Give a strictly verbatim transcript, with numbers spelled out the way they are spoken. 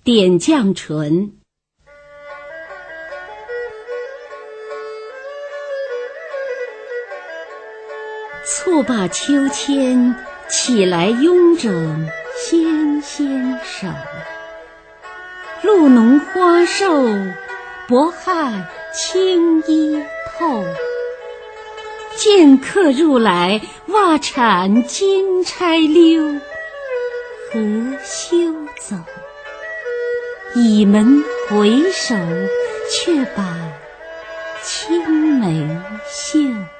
点绛唇。蹴罢秋千，起来拥整纤纤手。露浓花瘦，薄汗轻衣透。见客入来，袜铲金钗溜，何休走？倚门回首，却把青梅嗅。